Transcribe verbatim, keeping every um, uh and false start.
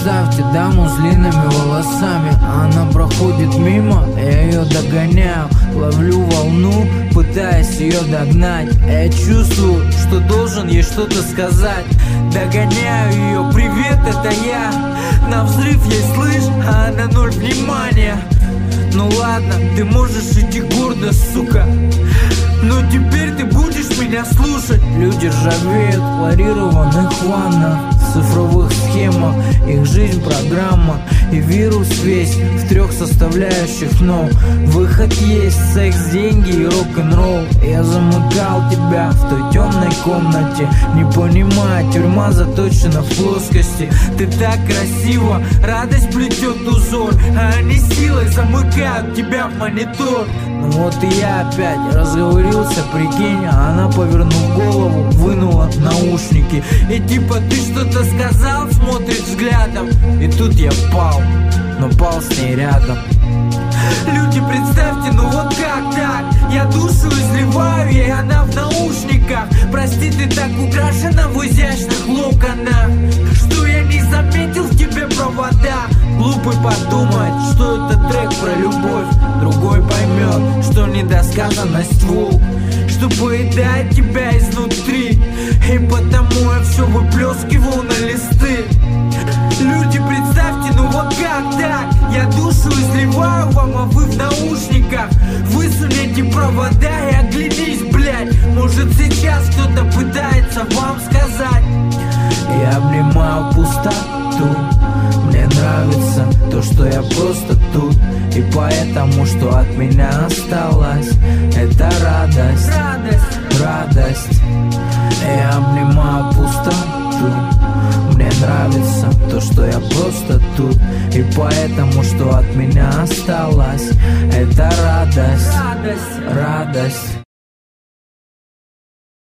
представьте даму с длинными волосами. Она проходит мимо, я ее догоняю. Ловлю волну, пытаясь ее догнать. Я чувствую, что должен ей что-то сказать. Догоняю ее, привет, это я. На взрыв ей слышь, а она ноль внимания. Ну ладно, ты можешь идти гордо, сука, но теперь ты будешь меня слушать. Люди ржавеют в хлорированных ваннах, в цифровых схемах. Их жизнь программа, и вирус весь в трех составляющих, но выход есть: секс, деньги и рок-н-ролл. Я замыкал тебя в той темной комнате, не понимая, тюрьма заточена в плоскости. Ты так красиво, радость плетет узор, а они силой замыкают тебя в монитор. Ну вот и я опять разговорился, прикинь. А она, повернув голову, вынула наушники. И типа ты что-то сказал, смотрит взглядом. И тут я пал, но пал с ней рядом. Люди, представьте, ну вот как так? Я душу изливаю, и она в наушниках. Прости, ты так украшена в изящных локонах, что я не заметил в тебе провода. Глупый подумает, что это трек про любовь. Другой поймет, что недосказанность волк, что поедает тебя изнутри. И потому я все выплескивал на листы. Люди, представьте, ну вот как так? Я душу изливаю вам, а вы в наушниках. Высунете провода и оглянись, блядь. Может сейчас кто-то пытается вам сказать. Я обнимаю пустоту. Мне нравится то, что я просто тут. И поэтому, что от меня осталось, это радость, радость, радость. Я обнимаю пустоту. Мне нравится то, что я просто тут. И поэтому, что от меня осталось, это радость, радость, радость.